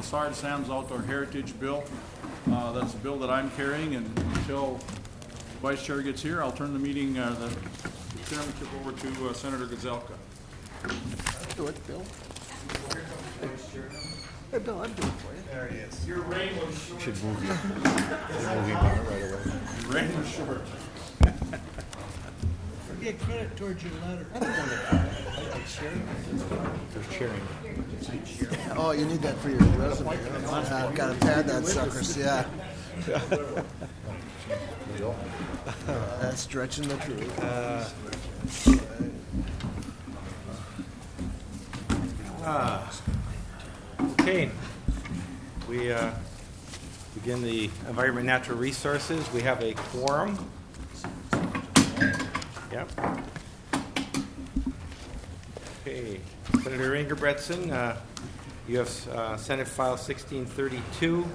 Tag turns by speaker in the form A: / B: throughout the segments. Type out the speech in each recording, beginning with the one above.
A: Lessard Sands Outdoor Heritage Bill. That's a bill that I'm carrying, and until Vice Chair gets here, I'll turn the meeting, the chairmanship over to Senator Gazelka.
B: Do it, Bill. Hey, Bill, I'd do it for you.
C: There he is.
A: Your rain was short.
C: Should move you. Move him on it right away.
A: Your rain was short.
D: Get credit towards your letter.
C: They're cheering.
B: Oh, you need that for your resume. I've got to pad that suckers, yeah. That's stretching the truth.
C: Okay. We begin the Environment Natural Resources. We have a quorum. Yep. Okay. Senator Ingebretson, you have Senate File 1632.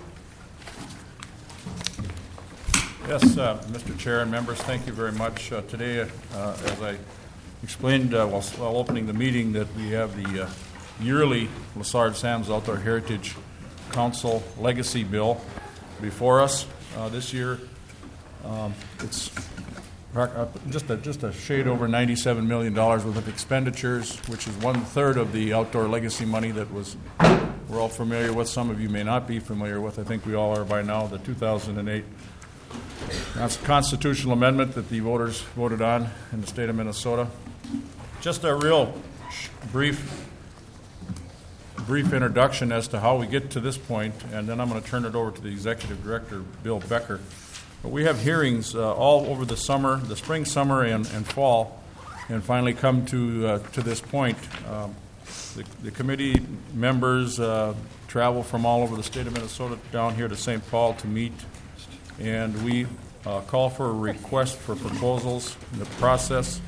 A: Yes, Mr. Chair and members, thank you very much. Today, as I explained while opening the meeting, that we have the yearly Lessard Sands Outdoor Heritage Council Legacy Bill before us. This year, it's just a shade over $97 million worth of expenditures, which is 1/3 of the outdoor legacy money that we're all familiar with. Some of you may not be familiar with. I think we all are by now. The 2008 constitutional amendment that the voters voted on in the state of Minnesota. Just a real brief introduction as to how we get to this point, and then I'm going to turn it over to the Executive Director, Bill Becker. But we have hearings all over the summer, the spring, summer, and fall, and finally come to this point. The committee members travel from all over the state of Minnesota down here to St. Paul to meet, and we call for a request for proposals in the process.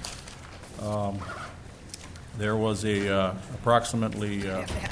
A: There was approximately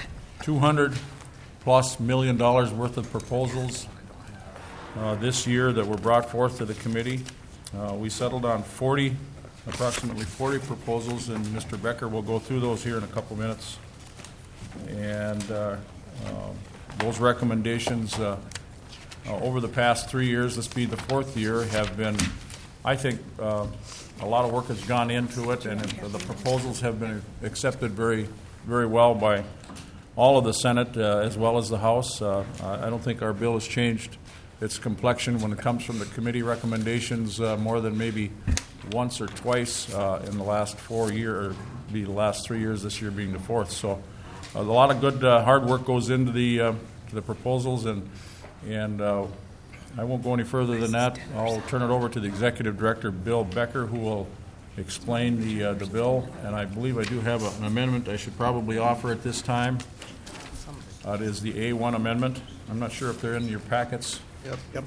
A: $200+ million worth of proposals this year that were brought forth to the committee. We settled on approximately 40 proposals, and Mr. Becker will go through those here in a couple minutes. And those recommendations over the past 3 years, this be the 4th year, have been, I think, a lot of work has gone into it, and the proposals have been accepted very, very well by all of the Senate as well as the House. I don't think our bill has changed its complexion when it comes from the committee recommendations more than maybe once or twice in the last 4 years, or be the last 3 years, this year being the 4th. So a lot of good hard work goes into the proposals, and I won't go any further than that. I'll turn it over to the Executive Director, Bill Becker, who will explain the bill. And I believe I do have an amendment I should probably offer at this time. It is the A1 amendment. I'm not sure if they're in your packets.
B: Yep.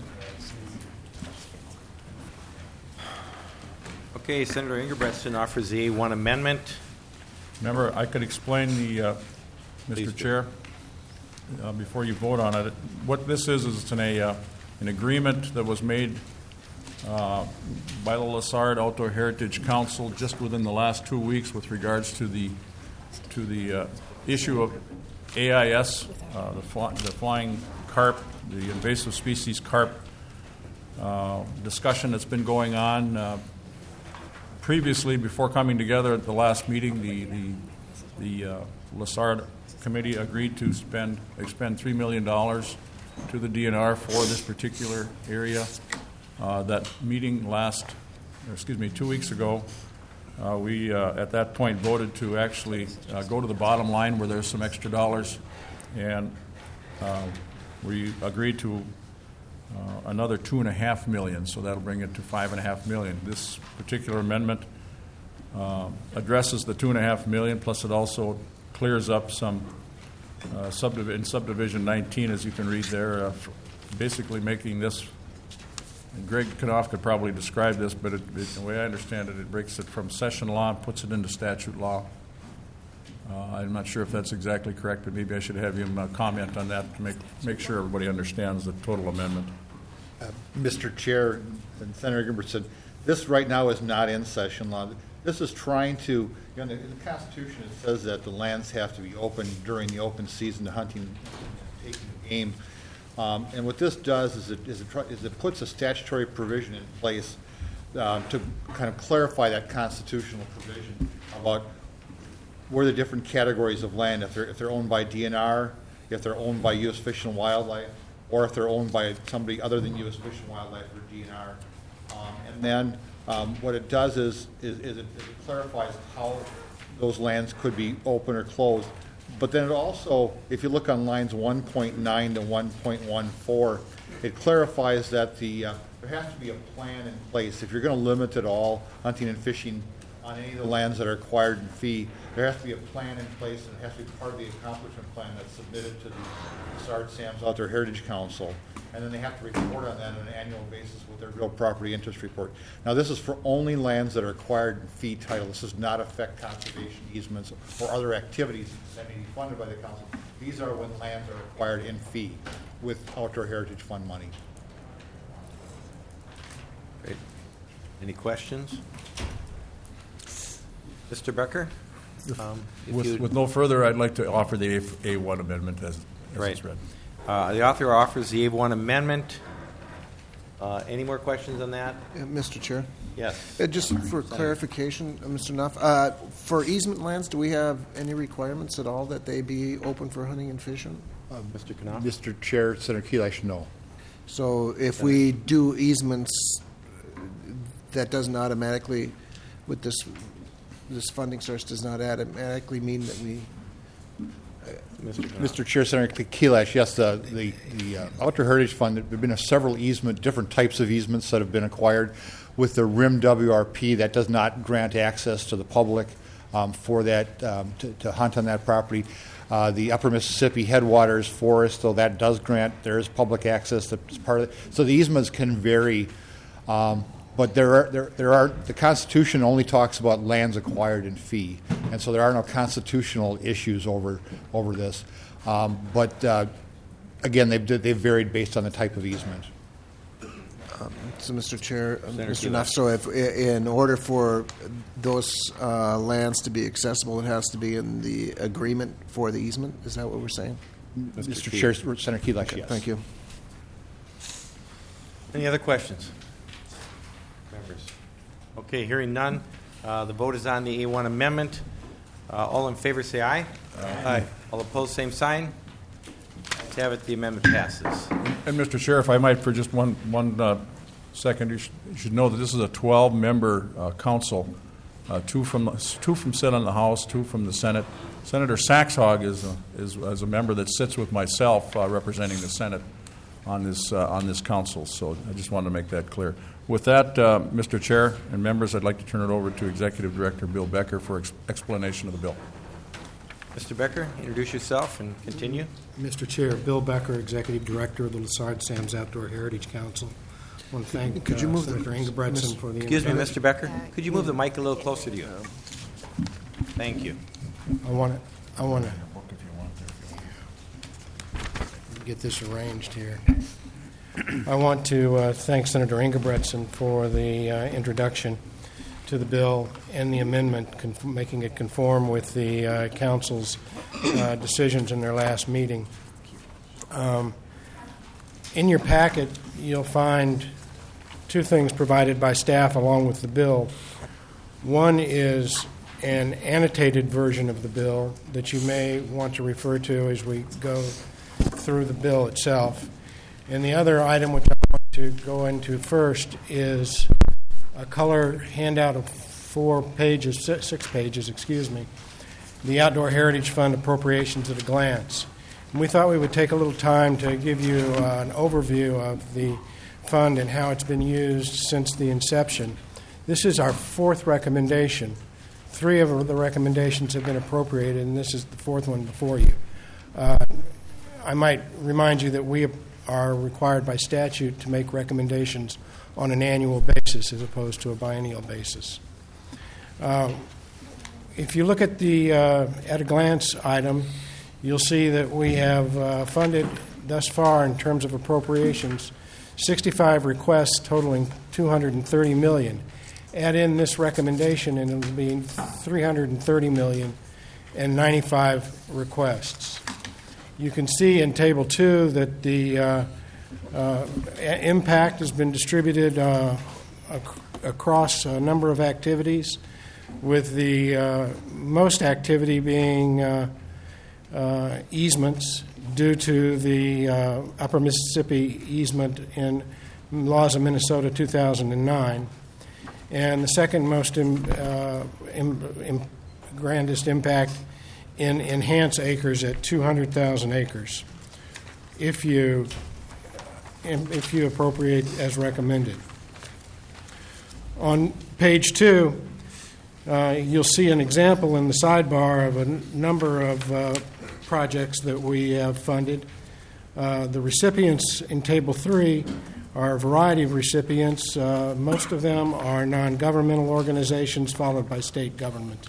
C: Okay, Senator Ingebretson offers the A1 amendment.
A: Remember, I could explain Mr. Chair, before you vote on it. What this is it's an agreement that was made by the Lessard Outdoor Heritage Council just within the last 2 weeks with regards to the issue of AIS, the flying carp, the invasive species carp discussion that's been going on. Previously, before coming together at the last meeting, the Lessard Committee agreed to expend $3 million to the DNR for this particular area. That meeting 2 weeks ago, we at that point voted to actually go to the bottom line where there's some extra dollars, and we agreed to another $2.5 million, so that'll bring it to $5.5 million. This particular amendment addresses the $2.5 million, plus it also clears up some in subdivision 19, as you can read there, basically making this. And Greg Knopf could probably describe this, but the way I understand it, it breaks it from session law and puts it into statute law. I'm not sure if that's exactly correct, but maybe I should have him comment on that to make sure everybody understands the total amendment.
E: Mr. Chair and Senator Ingebretson, this right now is not in session law. This is trying to, in the Constitution it says that the lands have to be open during the open season to hunting taking the game. And what this does is it puts a statutory provision in place to kind of clarify that constitutional provision about where the different categories of land, if they're owned by DNR, if they're owned by U.S. Fish and Wildlife, or if they're owned by somebody other than U.S. Fish and Wildlife or DNR. And then what it does is it clarifies how those lands could be open or closed. But then it also, if you look on lines 1.9 to 1.14, it clarifies that there has to be a plan in place. If you're going to limit it all, hunting and fishing on any of the lands that are acquired in fee, there has to be a plan in place, and it has to be part of the accomplishment plan that's submitted to the Lessard Sam's Outdoor Heritage Council. And then they have to report on that on an annual basis with their real property interest report. Now, this is for only lands that are acquired in fee title. This does not affect conservation easements or other activities that may be funded by the council. These are when lands are acquired in fee with Outdoor Heritage Fund money.
C: Great. Any questions? Mr. Becker?
A: With no further, I'd like to offer the A1 amendment as it's read.
C: The author offers the A1 amendment. Any more questions on that?
B: Mr. Chair?
C: Yes.
B: Just for clarification, Mr. Nuff, for easement lands, do we have any requirements at all that they be open for hunting and fishing?
C: Mr. Knopf?
E: Mr. Chair, Senator Keilash, no.
B: So if we do easements, that doesn't automatically, with this funding source, does not automatically mean that we...
E: Mr. Chair, Senator Keilash, yes, the Outdoor Heritage Fund, there have been several different types of easements that have been acquired. With the RIM WRP, that does not grant access to the public for that, to hunt on that property. The Upper Mississippi Headwaters Forest, though that does grant, there is public access that's part of it. So the easements can vary, but the Constitution only talks about lands acquired in fee, and so there are no constitutional issues over this. But again, they've varied based on the type of easement.
B: So, Mr. Chair,
C: Senator
B: Mr. Nuff, so if in order for those lands to be accessible, it has to be in the agreement for the easement? Is that what we're saying?
E: Mr. Chair, Senator Keilash, yes.
B: Thank you.
C: Any other questions? Members? Okay, hearing none. The vote is on the A1 amendment. All in favor say aye. Aye. All opposed, same sign. Let's have it. The amendment passes.
A: And Mr. Chair, if I might, for just one second, you should know that this is a 12-member council, two from Senate in the House, 2 from the Senate. Senator Saxhog is a member that sits with myself representing the Senate on this council. So I just wanted to make that clear. With that, Mr. Chair and members, I'd like to turn it over to Executive Director Bill Becker for explanation of the bill.
C: Mr. Becker, introduce yourself and continue.
F: Mr. Chair, Bill Becker, Executive Director of the Lessard Sam's Outdoor Heritage Council. I want to thank
B: Could you move
F: Senator Ingebretson for the
C: Excuse me,
F: introduction.
C: Mr. Becker. Could you move the mic a little closer to you? Thank you.
F: I want to get this arranged here. I want to thank Senator Ingebretson for the introduction to the bill and the amendment, making it conform with the council's decisions in their last meeting. In your packet, you'll find 2 things provided by staff along with the bill. One is an annotated version of the bill that you may want to refer to as we go through the bill itself. And the other item which I want to go into first is a color handout of 6 pages, the Outdoor Heritage Fund appropriations at a glance. And we thought we would take a little time to give you an overview of the fund and how it's been used since the inception. This is our 4th recommendation. 3 of the recommendations have been appropriated, and this is the 4th one before you. I might remind you that we are required by statute to make recommendations on an annual basis as opposed to a biennial basis. If you look at the at a glance item, you'll see that we have funded thus far in terms of appropriations 65 requests totaling $230 million. Add in this recommendation and it'll be $330 million and 95 requests. You can see in Table 2 that the impact has been distributed across a number of activities, with the most activity being easements due to the Upper Mississippi easement in Laws of Minnesota 2009. And the second most grandest impact in enhanced acres at 200,000 acres, if you appropriate as recommended. On page 2, you'll see an example in the sidebar of a number of projects that we have funded. The recipients in Table 3 are a variety of recipients. Most of them are non-governmental organizations, followed by state government.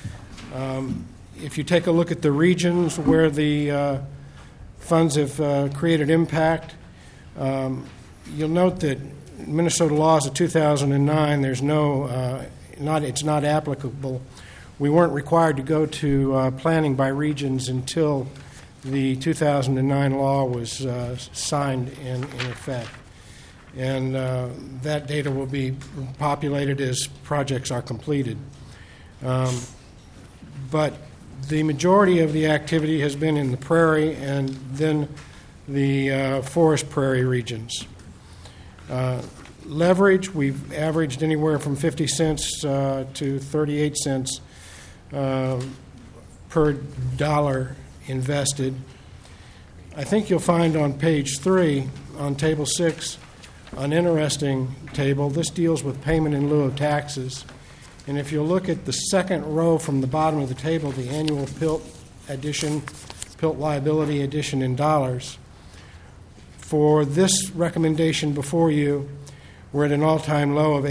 F: If you take a look at the regions where the funds have created impact, you'll note that Minnesota laws of 2009, there's it's not applicable. We weren't required to go to planning by regions until the 2009 law was signed in effect. And that data will be populated as projects are completed. But the majority of the activity has been in the prairie and then the forest prairie regions. Leverage, we've averaged anywhere from 50 cents to 38 cents per dollar invested. I think you'll find on page 3, on Table 6, an interesting table. This deals with payment in lieu of taxes. And if you look at the second row from the bottom of the table, the annual PILT liability addition in dollars, for this recommendation before you, we're at an all-time low of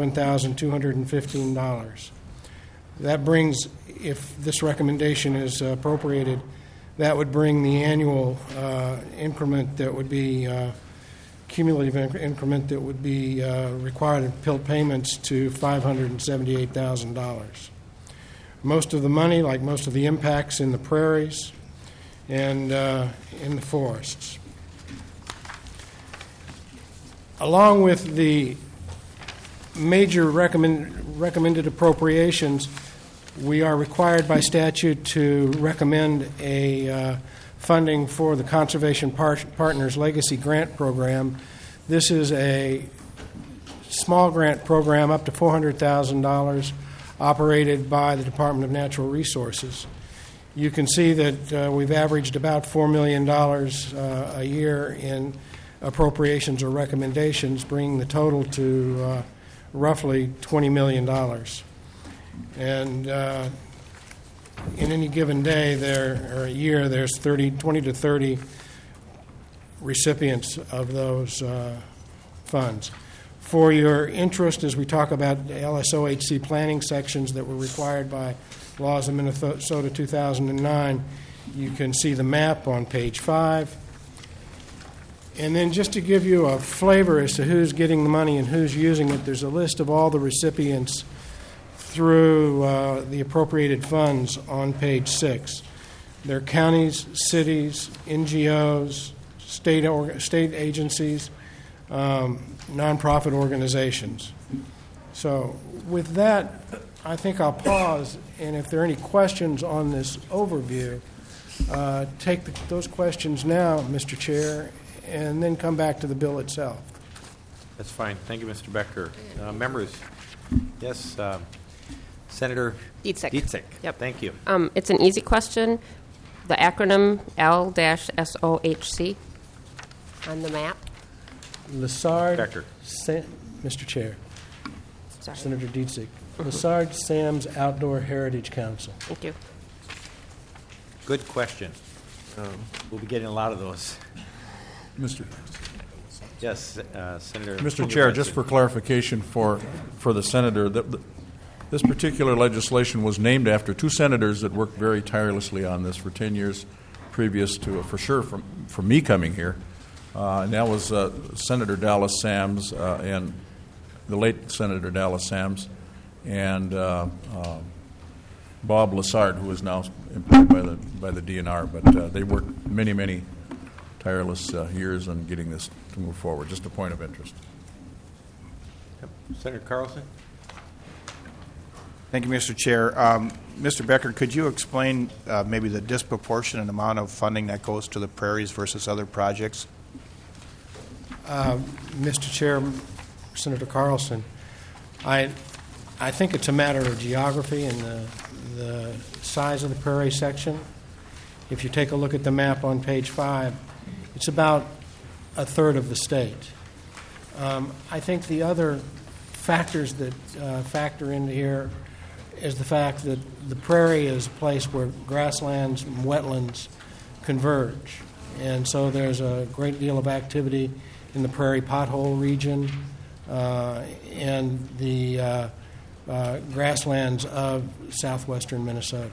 F: $87,215. That brings, if this recommendation is appropriated, that would bring the annual increment that would be cumulative increment that would be required of PILT payments to $578,000. Most of the money, like most of the impacts, in the prairies and in the forests. Along with the major recommended appropriations, we are required by statute to recommend a funding for the Conservation Partners Legacy Grant Program. This is a small grant program up to $400,000 operated by the Department of Natural Resources. You can see that we've averaged about $4 million a year in appropriations or recommendations, bringing the total to roughly $20 million. And in any given day or a year, there's 20 to 30 recipients of those funds. For your interest, as we talk about the LSOHC planning sections that were required by Laws of Minnesota 2009, you can see the map on page 5. And then just to give you a flavor as to who's getting the money and who's using it, there's a list of all the recipients through the appropriated funds on page 6. They're counties, cities, NGOs, state agencies, nonprofit organizations. So with that, I think I'll pause, and if there are any questions on this overview, take those questions now, Mr. Chair, and then come back to the bill itself.
C: That's fine. Thank you, Mr. Becker. Members, yes, Senator
G: Dietzig.
C: Yep. Thank you.
G: It's an easy question. The acronym L-SOHC on the map.
F: Lessard,
C: Becker.
F: Mr. Chair,
G: Sorry.
F: Senator Dietzig. Lessard Sam's Outdoor Heritage Council.
G: Thank you.
C: Good question. We'll be getting a lot of those.
A: Mr.
C: Yes, Senator.
A: Mr. Chair, just for clarification for the senator, this particular legislation was named after two senators that worked very tirelessly on this for 10 years previous to, for sure, from me coming here. And that was Senator Dallas Sams and the late Senator Dallas Sams. And Bob Lassard, who is now employed by the DNR. But they worked many tireless years on getting this to move forward. Just a point of interest.
C: Yep. Senator Carlson?
H: Thank you, Mr. Chair. Mr. Becker, could you explain maybe the disproportionate amount of funding that goes to the prairies versus other projects?
F: Mr. Chair, Senator Carlson, I think it's a matter of geography and the size of the prairie section. If you take a look at the map on page 5, it's about a third of the state. I think the other factors that factor into here is the fact that the prairie is a place where grasslands and wetlands converge. And so there's a great deal of activity in the prairie pothole region and the grasslands of southwestern Minnesota.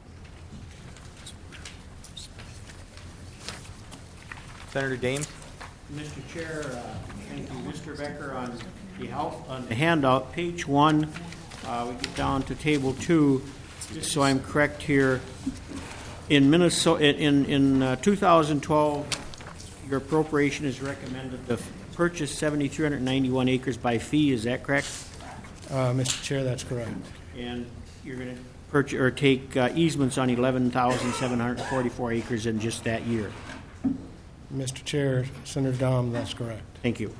C: Senator Dames?
I: Mr. Chair, thank you, Mr. Becker. On the handout, page 1, we get down to table 2. Just so I'm correct here, in Minnesota, in 2012, your appropriation is recommended to purchase 7,391 acres by fee. Is that correct?
F: Mr. Chair, that's correct.
I: And you're going to purchase or take easements on 11,744 acres in just that year.
F: Mr. Chair, Senator Dom, that's correct.
I: Thank you.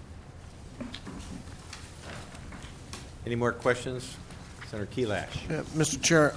C: Any more questions? Senator Kelash?
B: Yeah, Mr. Chair,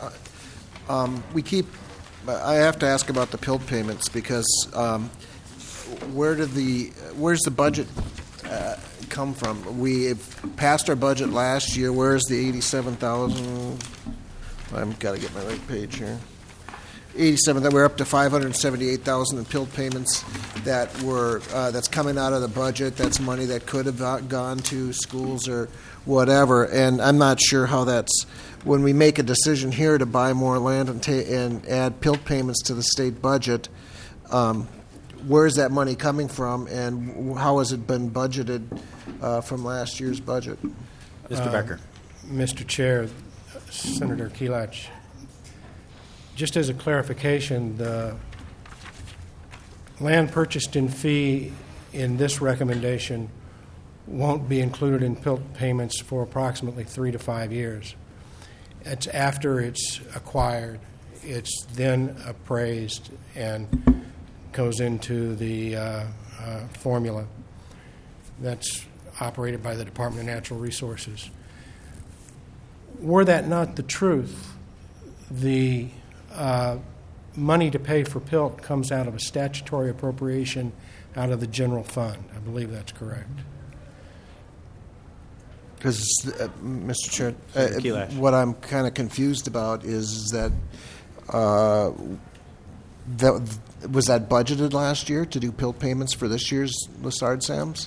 B: I have to ask about the PILT payments because where's the budget come from? We passed our budget last year. Where's the 87,000? I've got to get my right page here. 87. That we're up to 578,000 in PILT payments that's coming out of the budget. That's money that could have gone to schools or whatever. And I'm not sure how that's when we make a decision here to buy more land and add PILT payments to the state budget. Where is that money coming from, and how has it been budgeted from last year's budget?
C: Mr. Becker?
F: Mr. Chair, Senator Kelash, just as a clarification, the land purchased in fee in this recommendation won't be included in PILT payments for approximately 3 to 5 years. It's after it's acquired. It's then appraised and goes into the formula that's operated by the Department of Natural Resources. Were that not the truth, the money to pay for PILT comes out of a statutory appropriation out of the general fund. I believe that's correct.
B: Because, Mr. Chair,
C: Kelash.
B: what I'm kind of confused about is that was that budgeted last year to do PILT payments for this year's Lassard Sams?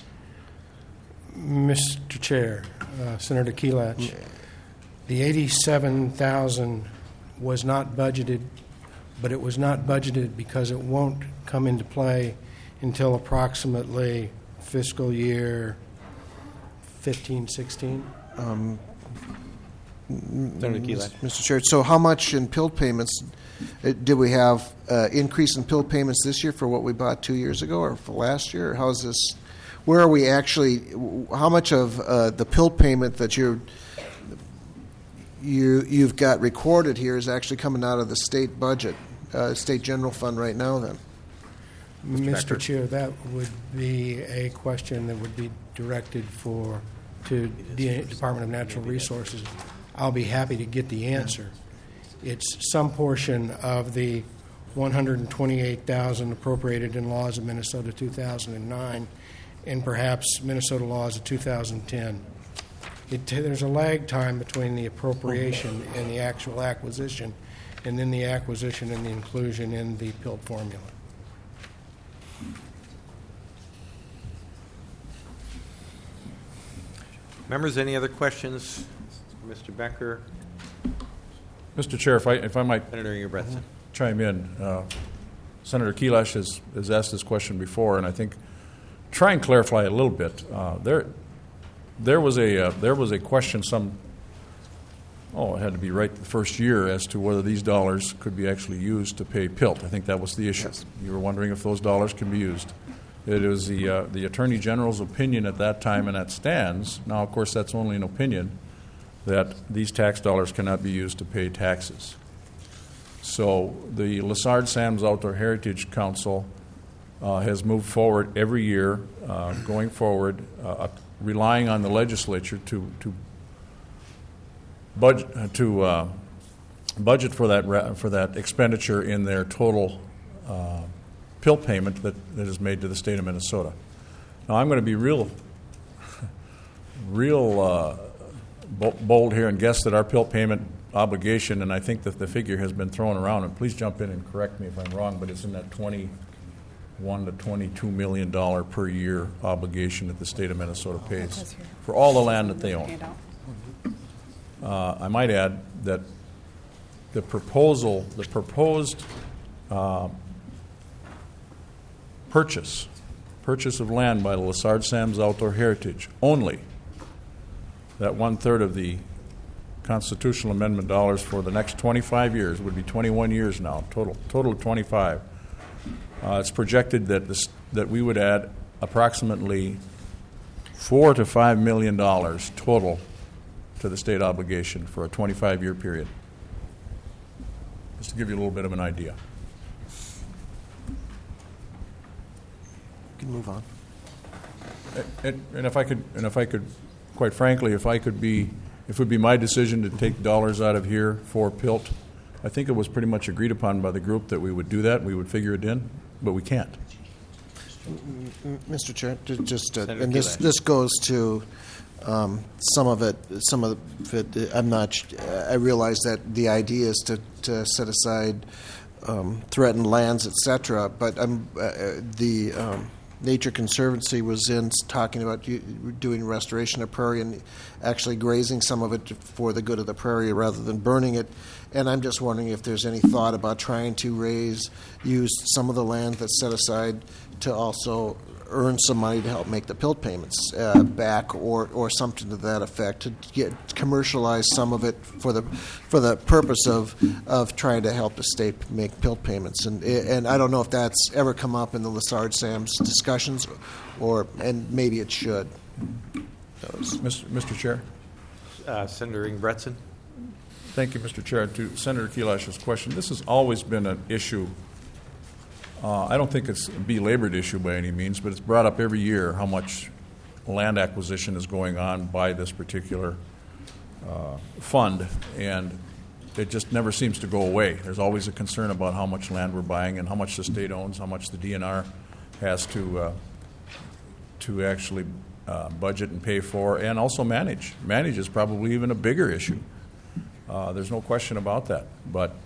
F: Mr. Chair, Senator Kelash, the 87,000 was not budgeted, but it was not budgeted because it won't come into play until approximately fiscal year 15, 16.
C: Senator Kelash?
B: Mr. Chair, so how much in PILT payments did we have increase in PILT payments this year for what we bought 2 years ago or for last year? Or how is this? Where are we actually? How much of the PILT payment that you've got recorded here is actually coming out of the state budget, state general fund right now? Then,
F: Mr. Chair, that would be a question that would be directed to the Department of Natural Resources. I'll be happy to get the answer. It's some portion of the $128,000 appropriated in laws of Minnesota 2009 and perhaps Minnesota laws of 2010. There's a lag time between the appropriation and the actual acquisition, and then the acquisition and the inclusion in the PILT formula.
C: Members, any other questions for Mr. Becker?
A: Mr. Chair, if I might
C: Senator Ingebretson?
A: chime in. Senator Kelash has asked this question before, and I think try and clarify it a little bit. There was a question it had to be right the first year as to whether these dollars could be actually used to pay PILT. I think that was the issue.
B: Yes.
A: You were wondering if those dollars can be used. It was the Attorney General's opinion at that time, and that stands. Now, of course, that's only an opinion, that these tax dollars cannot be used to pay taxes. So the Lessard Sam's Outdoor Heritage Council has moved forward every year, going forward, relying on the legislature to budget for that expenditure in their total PILT payment that is made to the state of Minnesota. Now, I'm going to be real bold here and guess that our PILT payment obligation, and I think that the figure has been thrown around, and please jump in and correct me if I'm wrong, but it's in that $21 to $22 million per year obligation that the state of Minnesota pays for all the land that they own. I might add that the proposed purchase of land by the Lessard Sam's Outdoor Heritage only, that 1/3 of the constitutional amendment dollars for the next 25 years, would be 21 years now, total of 25. It's projected that we would add approximately $4 to $5 million total to the state obligation for a 25-year period. Just to give you a little bit of an idea.
B: You can move on.
A: And if I could, quite frankly, if it would be my decision to take dollars out of here for PILT, I think it was pretty much agreed upon by the group that we would do that. We would figure it in, but we can't.
B: Mr. Chair, just
C: Senator
B: and this goes to some of it. I'm not. I realize that the idea is to set aside threatened lands, etc. But the Nature Conservancy was talking about doing restoration of prairie and actually grazing some of it for the good of the prairie rather than burning it. And I'm just wondering if there's any thought about trying to use some of the land that's set aside to also earn some money to help make the PILT payments back, or something to that effect, to commercialize some of it for the purpose of trying to help the state make PILT payments. And I don't know if that's ever come up in the Lessard Sam's discussions, and maybe it should.
A: Mr. Chair.
C: Senator Ingebretson.
A: Thank you, Mr. Chair. To Senator Kilash's question, this has always been an issue. I don't think it's a belabored issue by any means, but it's brought up every year how much land acquisition is going on by this particular fund, and it just never seems to go away. There's always a concern about how much land we're buying and how much the state owns, how much the DNR has to actually budget and pay for, and also manage. Manage is probably even a bigger issue. There's no question about that. But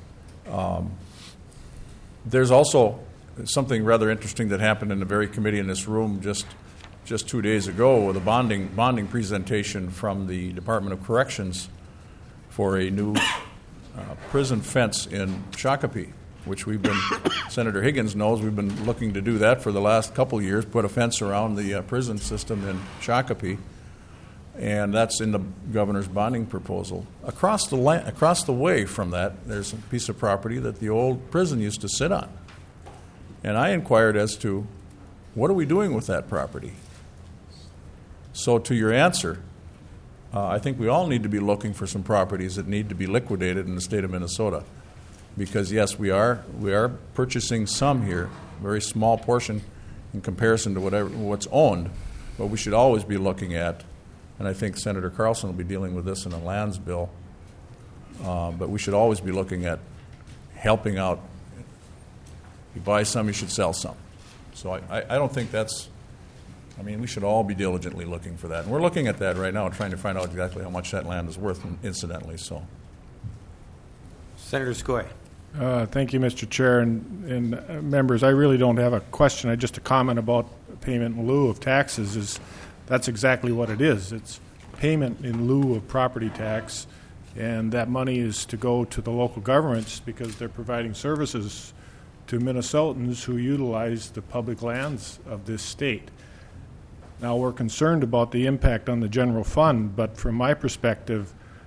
A: there's also something rather interesting that happened in the very committee in this room just 2 days ago, with a bonding presentation from the Department of Corrections for a new prison fence in Shakopee, which Senator Higgins knows, we've been looking to do that for the last couple of years, put a fence around the prison system in Shakopee, and that's in the governor's bonding proposal. Across the way from that, there's a piece of property that the old prison used to sit on. And I inquired as to, what are we doing with that property? So to your answer, I think we all need to be looking for some properties that need to be liquidated in the state of Minnesota. Because, yes, we are purchasing some here, a very small portion in comparison to what's owned, but we should always be looking at, and I think Senator Carlson will be dealing with this in a lands bill, but we should always be looking at helping out. You buy some, you should sell some. So I don't think we should all be diligently looking for that. And we're looking at that right now, trying to find out exactly how much that land is worth, incidentally. So,
C: Senator Skoye.
J: Thank you, Mr. Chair, and members. I really don't have a question. Just a comment about payment in lieu of taxes. That's exactly what it is. It's payment in lieu of property tax, and that money is to go to the local governments because they're providing services to Minnesotans who utilize the public lands of this state. Now, we're concerned about the impact on the general fund, but from my perspective,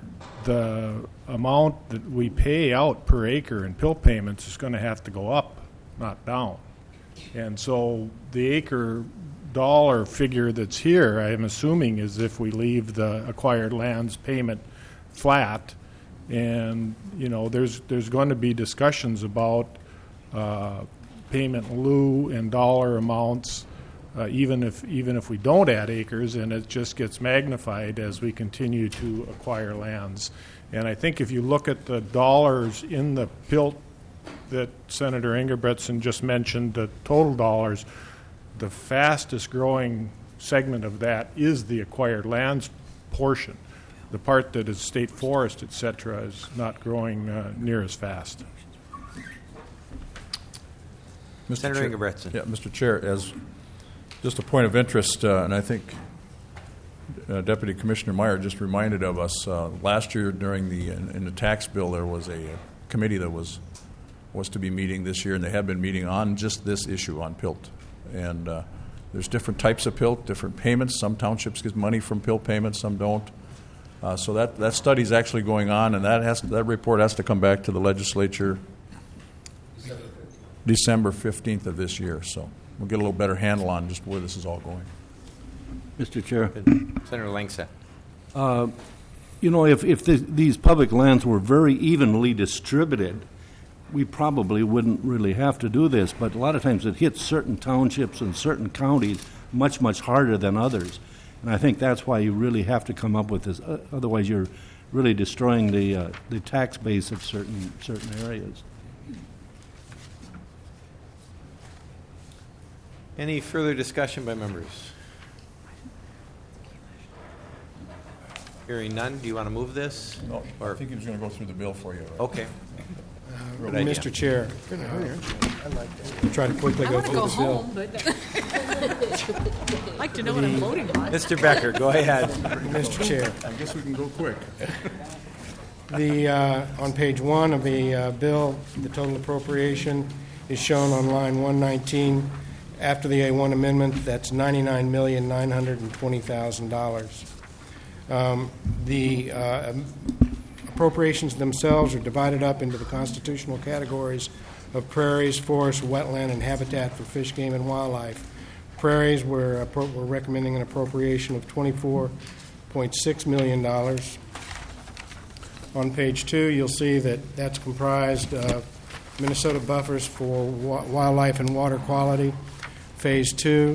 J: the amount that we pay out per acre in PIL payments is going to have to go up, not down. And so the acre dollar figure that's here, I'm assuming, is if we leave the acquired lands payment flat. And, you know, there's going to be discussions about payment in lieu and dollar amounts, even if we don't add acres, and it just gets magnified as we continue to acquire lands. And I think if you look at the dollars in the PILT that Senator Ingebretson just mentioned, the total dollars, the fastest growing segment of that is the acquired lands portion. The part that is state forest, et cetera, is not growing near as fast.
C: Senator Ingebretson.
A: Yeah, Mr. Chair, as just a point of interest, and I think Deputy Commissioner Meyer just reminded of us, last year during in the tax bill there was a committee that was to be meeting this year, and they have been meeting on just this issue on PILT. And there's different types of PILT, different payments. Some townships get money from PILT payments, some don't. So that study is actually going on, and that report has to come back to the legislature December 15th of this year. So we'll get a little better handle on just where this is all going.
K: Mr. Chair.
C: Senator Langsa.
K: You know, if these public lands were very evenly distributed, we probably wouldn't really have to do this. But a lot of times it hits certain townships and certain counties much, much harder than others. And I think that's why you really have to come up with this. Otherwise, you're really destroying the tax base of certain areas.
C: Any further discussion by members? Hearing none, do you want to move this?
A: No, I think he was going to go through the bill for you. Right?
C: Okay. Good idea.
F: Mr. Chair, I'll try to quickly go through the bill.
L: I'd like to know what I'm voting on.
C: Mr. Becker, go ahead.
F: Mr. Chair.
A: I guess we can go quick.
F: On page 1 of the bill, the total appropriation is shown on line 119. After the A1 amendment, that's $99,920,000. The appropriations themselves are divided up into the constitutional categories of prairies, forests, wetland, and habitat for fish, game, and wildlife. Prairies, we're recommending an appropriation of $24.6 million. On page 2, you'll see that that's comprised of Minnesota buffers for wildlife and water quality. Phase 2,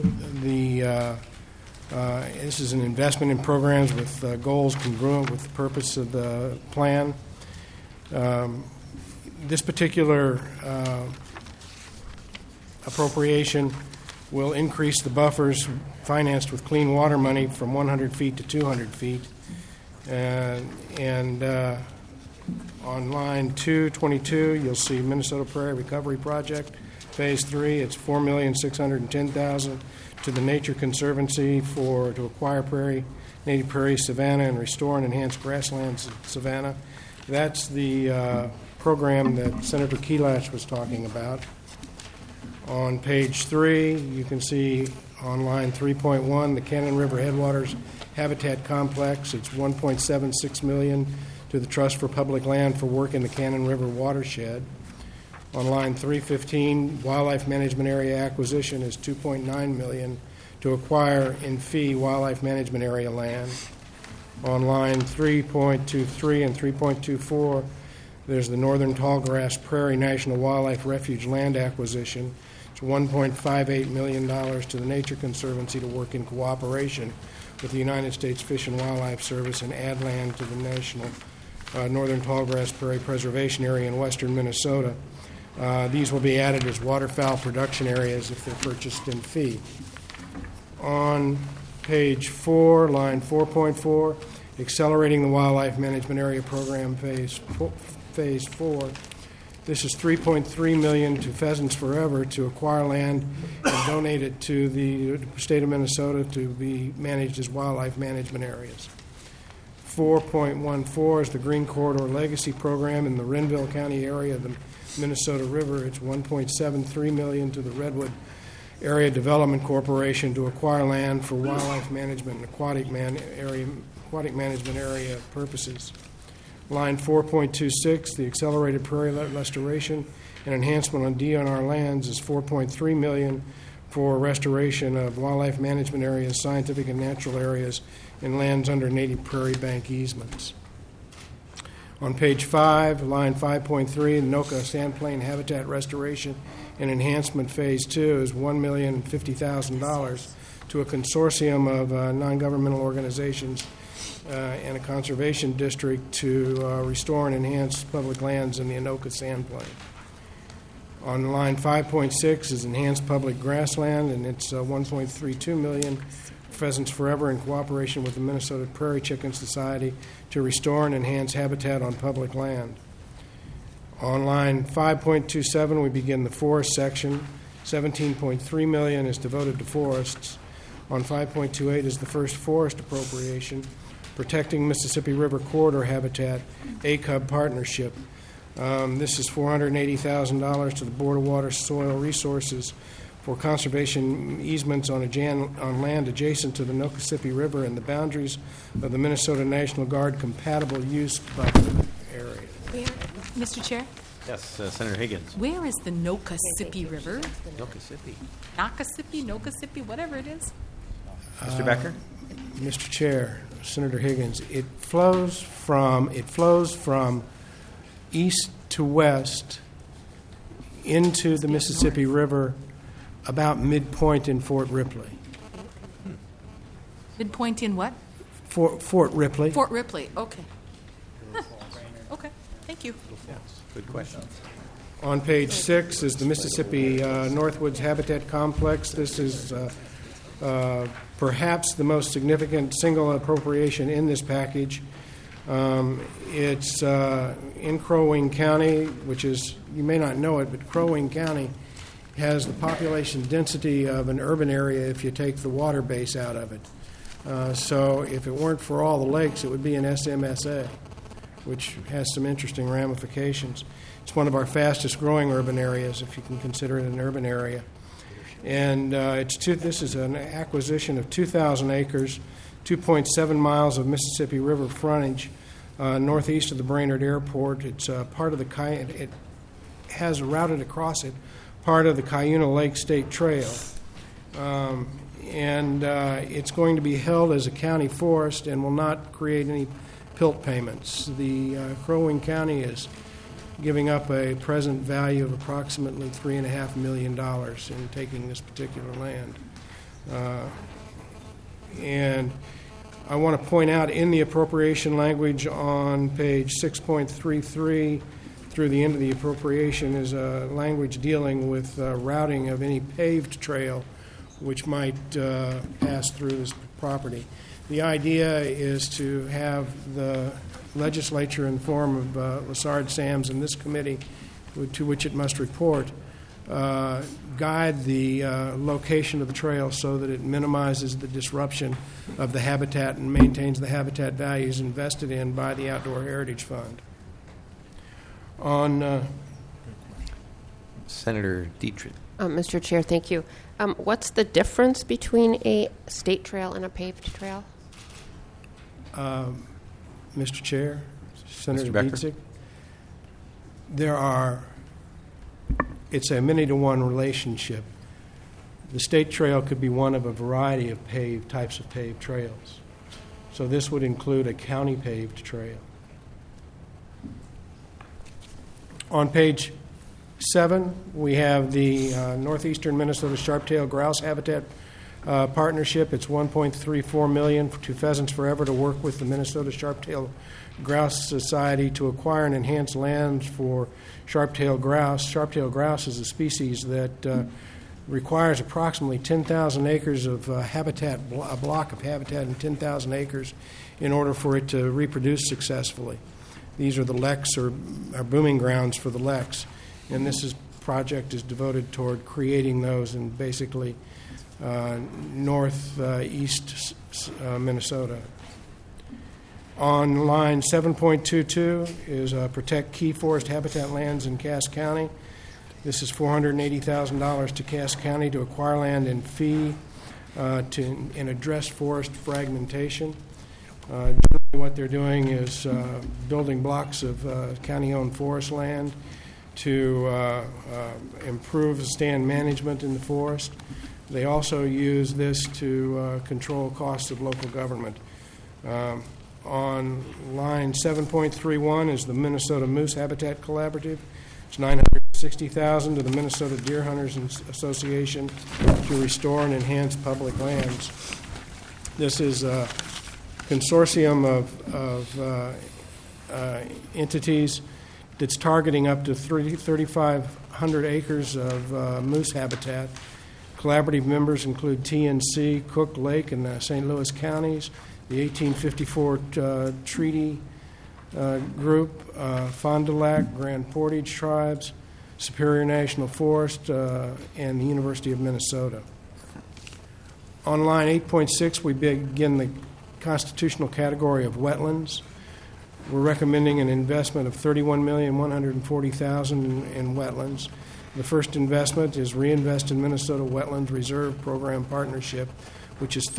F: this is an investment in programs with goals congruent with the purpose of the plan. This particular appropriation will increase the buffers financed with clean water money from 100 feet to 200 feet. And on line 222, you'll see Minnesota Prairie Recovery Project. Phase 3, it's $4,610,000 to the Nature Conservancy to acquire native prairie savanna and restore and enhance grasslands in savanna. That's the program that Senator Kelash was talking about. On page 3, you can see on line 3.1, the Cannon River Headwaters Habitat Complex. It's $1.76 million to the Trust for Public Land for work in the Cannon River watershed. On line 315, Wildlife Management Area Acquisition is $2.9 million to acquire in fee wildlife management area land. On line 3.23 and 3.24, there's the Northern Tallgrass Prairie National Wildlife Refuge land acquisition. It's $1.58 million to the Nature Conservancy to work in cooperation with the United States Fish and Wildlife Service and add land to the National Northern Tallgrass Prairie Preservation Area in western Minnesota. These will be added as waterfowl production areas if they're purchased in fee. On page 4, line 4.4, accelerating the wildlife management area program phase 4. This is $3.3 million to Pheasants Forever to acquire land and donate it to the state of Minnesota to be managed as wildlife management areas. 4.14 is the Green Corridor Legacy Program in the Renville County area of the Minnesota River. It's $1.73 million to the Redwood Area Development Corporation to acquire land for wildlife management and aquatic management area purposes. Line 4.26, the accelerated prairie restoration and enhancement on DNR lands is $4.3 million for restoration of wildlife management areas, scientific and natural areas, and lands under native prairie bank easements. On page 5, line 5.3, Anoka sandplain habitat restoration and enhancement phase 2 is $1,050,000 to a consortium of non-governmental organizations and a conservation district to restore and enhance public lands in the Anoka sandplain. On line 5.6 is enhanced public grassland, and it's $1.32 million. Pheasants Forever in cooperation with the Minnesota Prairie Chicken Society to restore and enhance habitat on public land. On line 5.27, we begin the forest section. $17.3 million is devoted to forests. On 5.28 is the first forest appropriation, Protecting Mississippi River Corridor Habitat, ACUB Partnership. This is $480,000 to the Board of Water Soil Resources for conservation easements on land adjacent to the Nokasippi River and the boundaries of the Minnesota National Guard compatible use buffer area.
L: Where, Mr. Chair?
C: Yes, Senator Higgins.
L: Where is the Nokasippi River?
C: Nokasippi.
L: Nokasippi, whatever it is.
C: Mr. Becker?
F: Mr. Chair, Senator Higgins, it flows from east to west into the Mississippi River about midpoint in Fort Ripley.
L: Midpoint in what?
F: Fort Ripley.
L: Fort Ripley, okay. Huh. Okay, thank you.
C: Good question.
F: On page 6 is the Mississippi Northwoods Habitat Complex. This is perhaps the most significant single appropriation in this package. It's in Crow Wing County, which is, you may not know it, but Crow Wing County has the population density of an urban area if you take the water base out of it. So if it weren't for all the lakes, it would be an SMSA, which has some interesting ramifications. It's one of our fastest growing urban areas, if you can consider it an urban area. And this is an acquisition of 2,000 acres, 2.7 miles of Mississippi River frontage northeast of the Brainerd Airport. It's part of it has routed across it part of the Cuyuna Lake State Trail. And it's going to be held as a county forest and will not create any PILT payments. The Crow Wing County is giving up a present value of approximately $3.5 million in taking this particular land. And I want to point out in the appropriation language on page 6.33 through the end of the appropriation is a language dealing with routing of any paved trail which might pass through this property. The idea is to have the legislature in the form of Lessard Sams and this committee, to which it must report, guide the location of the trail so that it minimizes the disruption of the habitat and maintains the habitat values invested in by the Outdoor Heritage Fund. On
C: Senator Dietrich.
G: Mr. Chair, thank you. What's the difference between a state trail and a paved trail?
F: Mr. Chair, Senator
C: Becker?
F: Dietzig, it's a many-to-one relationship. The state trail could be one of a variety of types of paved trails. So this would include a county paved trail. On page 7, we have the Northeastern Minnesota Sharp-tailed Grouse Habitat Partnership. It's $1.34 million to Pheasants Forever to work with the Minnesota Sharp-tailed Grouse Society to acquire and enhance lands for sharp-tailed grouse. Sharp-tailed grouse is a species that requires approximately 10,000 acres of habitat, a block of habitat in 10,000 acres in order for it to reproduce successfully. These are the leks, or booming grounds for the leks. And this project is devoted toward creating those in basically northeast Minnesota. On line 7.22 is protect key forest habitat lands in Cass County. This is $480,000 to Cass County to acquire land in fee in address forest fragmentation. Generally what they're doing is building blocks of county-owned forest land to improve stand management in the forest. They also use this to control costs of local government. On line 7.31 is the Minnesota Moose Habitat Collaborative. It's $960,000 to the Minnesota Deer Hunters Association to restore and enhance public lands. This is a consortium of entities that's targeting up to 3,500 acres of moose habitat. Collaborative members include TNC, Cook Lake, and the St. Louis counties, the 1854 Treaty Group, Fond du Lac, Grand Portage Tribes, Superior National Forest, and the University of Minnesota. On line 8.6, we begin the constitutional category of wetlands. We're recommending an investment of $31,140,000 in wetlands. The first investment is Reinvest in Minnesota Wetlands Reserve Program Partnership, which is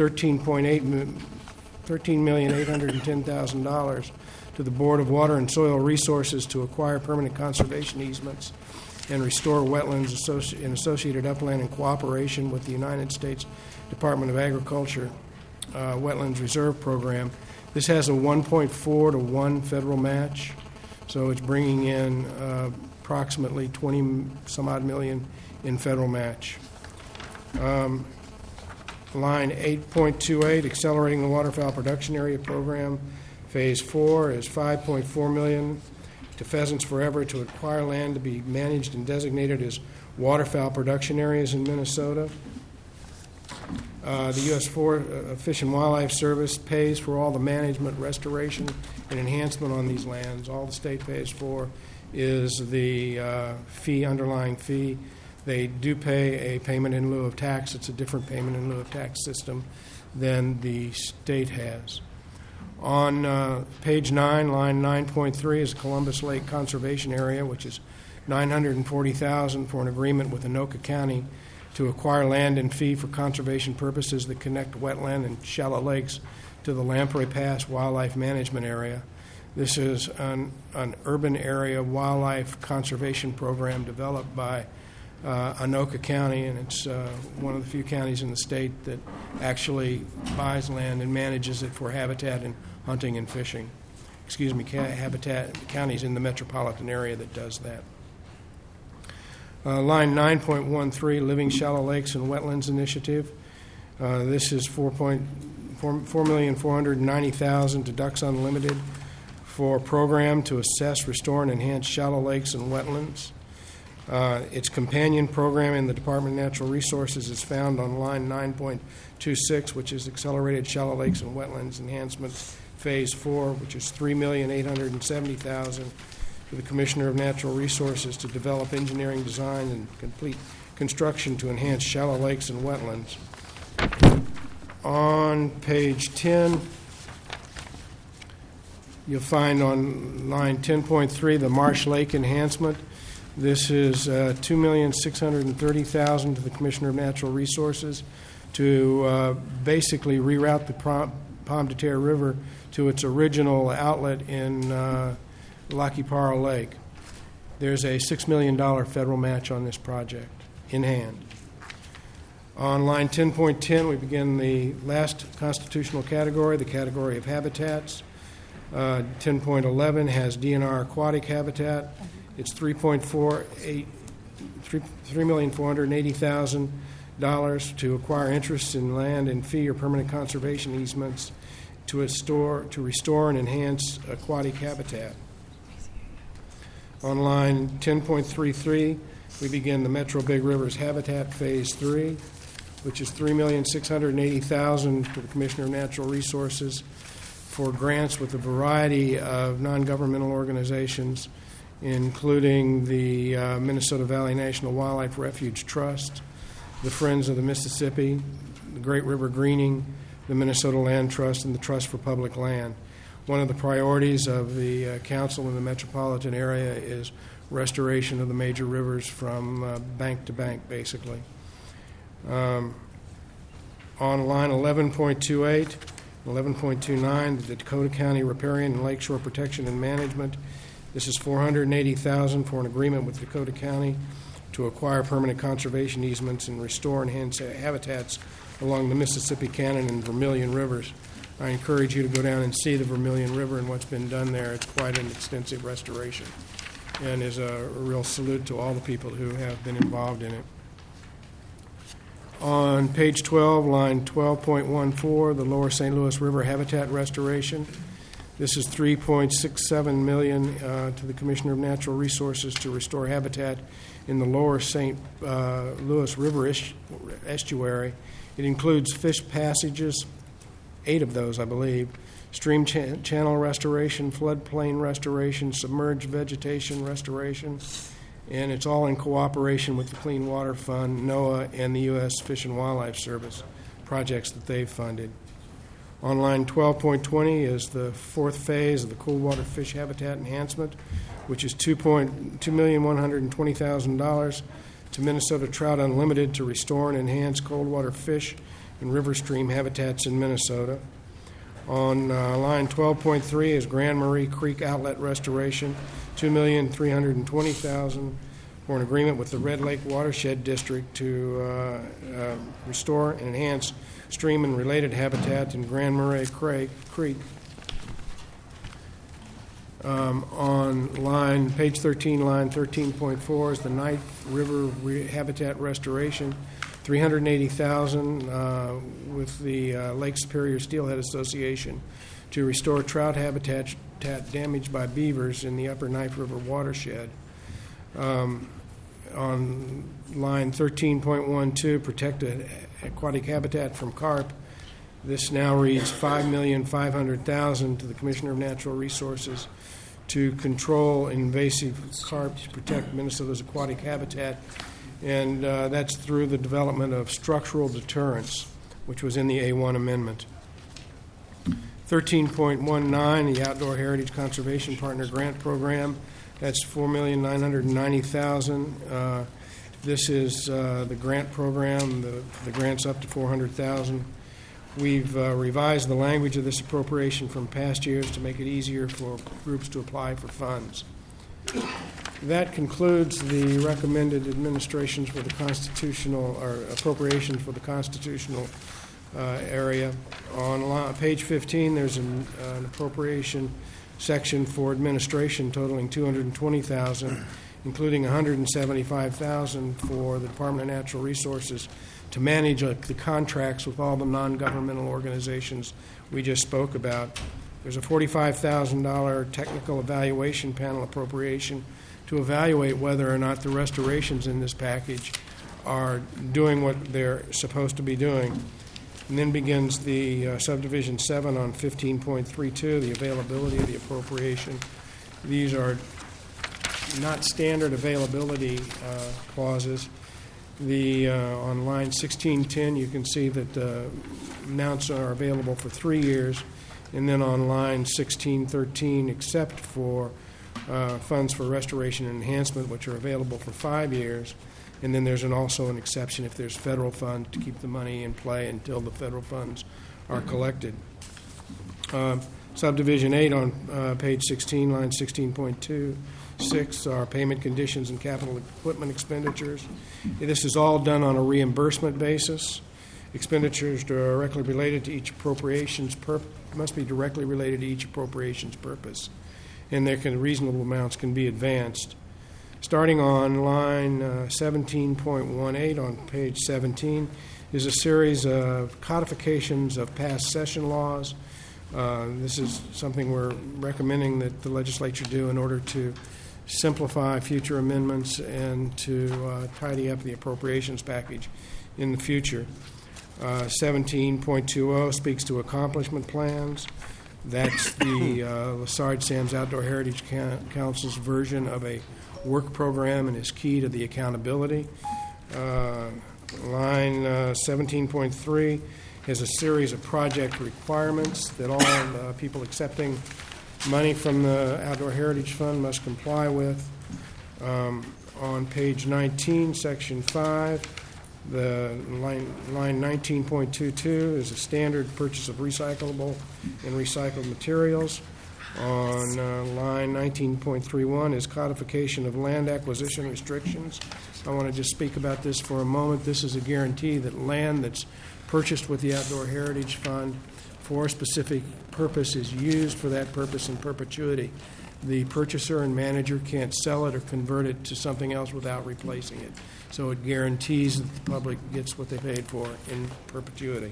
F: $13,810,000 to the Board of Water and Soil Resources to acquire permanent conservation easements and restore wetlands in associated upland in cooperation with the United States Department of Agriculture Wetlands Reserve Program. This has a 1.4 to 1 federal match, so it's bringing in approximately 20-some-odd million in federal match. Line 8.28, Accelerating the Waterfowl Production Area Program. Phase 4 is $5.4 million to Pheasants Forever to acquire land to be managed and designated as waterfowl production areas in Minnesota. The U.S. Fish and Wildlife Service pays for all the management, restoration, and enhancement on these lands. All the state pays for is the underlying fee. They do pay a payment in lieu of tax. It's a different payment in lieu of tax system than the state has. On page 9, line 9.3 is Columbus Lake Conservation Area, which is $940,000 for an agreement with Anoka County to acquire land and fee for conservation purposes that connect wetland and shallow lakes to the Lamprey Pass Wildlife Management Area. This is an urban area wildlife conservation program developed by Anoka County, and it's one of the few counties in the state that actually buys land and manages it for habitat and hunting and fishing. Habitat counties in the metropolitan area that does that. Line 9.13, Living Shallow Lakes and Wetlands Initiative. This is $4,490,000 to Ducks Unlimited for a program to assess, restore, and enhance shallow lakes and wetlands. Its companion program in the Department of Natural Resources is found on line 9.26, which is Accelerated Shallow Lakes and Wetlands Enhancement Phase 4, which is $3,870,000 to the Commissioner of Natural Resources to develop engineering design and complete construction to enhance shallow lakes and wetlands. On page 10, you'll find on line 10.3 the Marsh Lake Enhancement. This is $2,630,000 to the Commissioner of Natural Resources to basically reroute the Pomme de Terre River to its original outlet in Lac qui Parle Lake. There's a $6 million federal match on this project in hand. On line 10.10, we begin the last constitutional category, the category of habitats. 10.11 has DNR aquatic habitat. It's $3,480,000 to acquire interests in land and fee or permanent conservation easements to restore and enhance aquatic habitat. On line 10.33, we begin the Metro Big Rivers Habitat Phase 3, which is $3,680,000 to the Commissioner of Natural Resources for grants with a variety of non-governmental organizations, including the Minnesota Valley National Wildlife Refuge Trust, the Friends of the Mississippi, the Great River Greening, the Minnesota Land Trust, and the Trust for Public Land. One of the priorities of the council in the metropolitan area is restoration of the major rivers from bank to bank, basically. On line 11.28 11.29, the Dakota County Riparian and Lakeshore Protection and Management. This is $480,000 for an agreement with Dakota County to acquire permanent conservation easements and restore and enhance habitats along the Mississippi Cannon and Vermilion Rivers. I encourage you to go down and see the Vermilion River and what's been done there. It's quite an extensive restoration, and is a real salute to all the people who have been involved in it. On page 12, line 12.14, the Lower St. Louis River Habitat Restoration. This is $3.67 million to the Commissioner of Natural Resources to restore habitat in the Lower St. Louis River estuary. It includes fish passages, 8 of those, I believe, stream channel restoration, floodplain restoration, submerged vegetation restoration, and it's all in cooperation with the Clean Water Fund, NOAA, and the U.S. Fish and Wildlife Service projects that they've funded. On line 12.20 is the 4th phase of the cold water fish habitat enhancement, which is $2,120,000 to Minnesota Trout Unlimited to restore and enhance cold water fish and river stream habitats in Minnesota. On line 12.3 is Grand Marais Creek Outlet Restoration, $2,320,000 for an agreement with the Red Lake Watershed District to restore and enhance stream and related habitat in Grand Marais Creek. On page 13, line 13.4 is the Knife River Habitat Restoration, $380,000 with the Lake Superior Steelhead Association to restore trout habitat damaged by beavers in the upper Knife River watershed. On line 13.12, protect aquatic habitat from carp. This now reads $5,500,000 to the Commissioner of Natural Resources to control invasive carp to protect Minnesota's aquatic habitat, and that's through the development of structural deterrence, which was in the A1 amendment. 13.19, the Outdoor Heritage Conservation Partner Grant Program. That's $4,990,000. This is the grant program. The grant's up to $400,000. We've revised the language of this appropriation from past years to make it easier for groups to apply for funds. That concludes the recommended administrations for the constitutional, or appropriations for the constitutional area. On page 15, there's an appropriation section for administration totaling $220,000, including $175,000 for the Department of Natural Resources to manage the contracts with all the non-governmental organizations we just spoke about. There's a $45,000 technical evaluation panel appropriation to evaluate whether or not the restorations in this package are doing what they're supposed to be doing. And then begins the subdivision 7 on 15.32, the availability of the appropriation. These are not standard availability clauses. On line 1610, you can see that amounts are available for 3 years, and then on line 1613, except for funds for restoration and enhancement, which are available for 5 years. And then there's also an exception if there's federal funds to keep the money in play until the federal funds are collected. Subdivision 8 on page 16, line 16.26 are payment conditions and capital equipment expenditures. This is all done on a reimbursement basis. Expenditures directly related to each appropriations must be directly related to each appropriations purpose, and reasonable amounts can be advanced. Starting on line 17.18 on page 17 is a series of codifications of past session laws. This is something we're recommending that the legislature do in order to simplify future amendments and to tidy up the appropriations package in the future. 17.20 speaks to accomplishment plans. That's the Lessard Sam's Outdoor Heritage Council's version of a work program and is key to the accountability. Line 17.3 has a series of project requirements that all people accepting money from the Outdoor Heritage Fund must comply with. On page 19, section 5, The line 19.22 is a standard purchase of recyclable and recycled materials. On line 19.31 is codification of land acquisition restrictions. I want to just speak about this for a moment. This is a guarantee that land that's purchased with the Outdoor Heritage Fund for a specific purpose is used for that purpose in perpetuity. The purchaser and manager can't sell it or convert it to something else without replacing it. So it guarantees that the public gets what they paid for in perpetuity.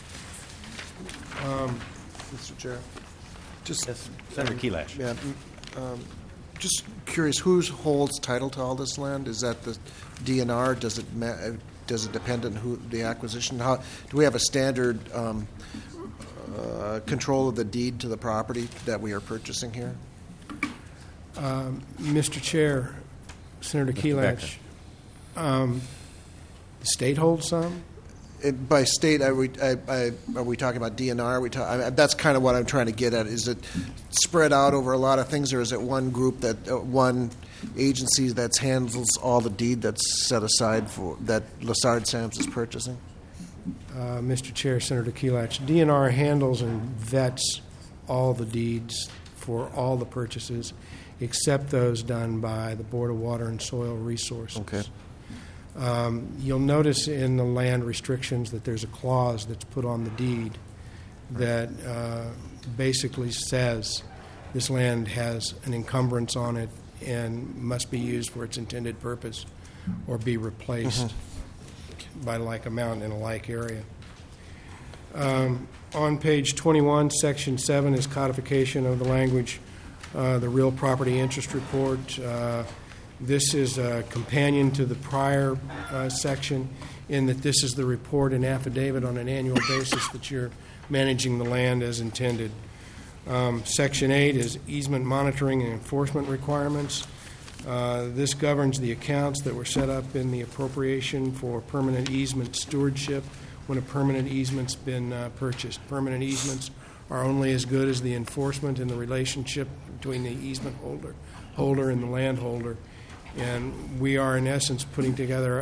B: Mr. Chair. Just,
C: Yes, Senator Kelash.
B: yeah, just curious, who holds title to all this land? Is that the DNR? Does it depend on who the acquisition? How do we have a standard control of the deed to the property that we are purchasing here?
F: Mr. Chair, Senator Kelash, the state holds some?
B: By state, are we talking about DNR? That's kind of what I'm trying to get at. Is it spread out over a lot of things, or is it one group one agency that handles all the deed that's set aside for that Lessard Sams is purchasing?
F: Mr. Chair, Senator Kelash, DNR handles and vets all the deeds for all the purchases, except those done by the Board of Water and Soil Resources.
B: Okay.
F: You'll notice in the land restrictions that there's a clause that's put on the deed that basically says this land has an encumbrance on it and must be used for its intended purpose or be replaced by like amount in a like area. On page 21, section 7 is codification of the language, the real property interest report. This is a companion to the prior section in that this is the report and affidavit on an annual basis that you're managing the land as intended. Section 8 is easement monitoring and enforcement requirements. This governs the accounts that were set up in the appropriation for permanent easement stewardship when a permanent easement's been purchased. Permanent easements are only as good as the enforcement and the relationship between the easement holder and the landholder. And we are, in essence, putting together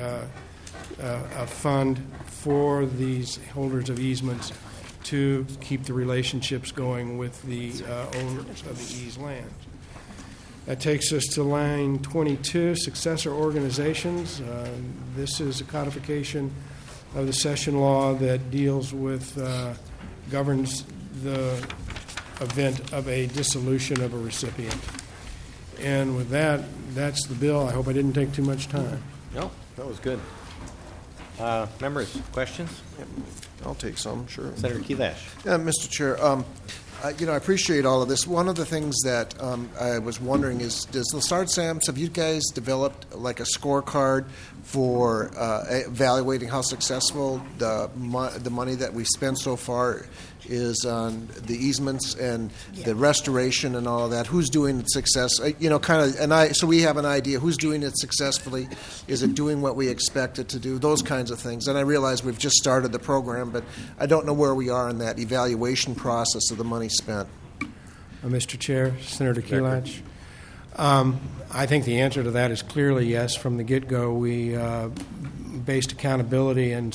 F: a fund for these holders of easements to keep the relationships going with the owners of the eased land. That takes us to line 22, successor organizations. This is a codification of the session law that deals with, governs the event of a dissolution of a recipient. And with that, that's the bill. I hope I didn't take too much time.
C: No, that was good. Members, questions?
B: I'll take some, sure.
C: Senator Kelash.
B: Yeah, Mr. Chair, I appreciate all of this. One of the things that I was wondering is, does Lessard Sams, have you guys developed like a scorecard for evaluating how successful the money that we've spent so far is on the easements and the restoration and all of that? Who's doing it so we have an idea who's doing it successfully. Is it doing what we expect it to do? Those kinds of things. And I realize we've just started the program, but I don't know where we are in that evaluation process of the money spent.
F: Mr. Chair, Senator Kelash. I think the answer to that is clearly yes. From the get-go, we based accountability and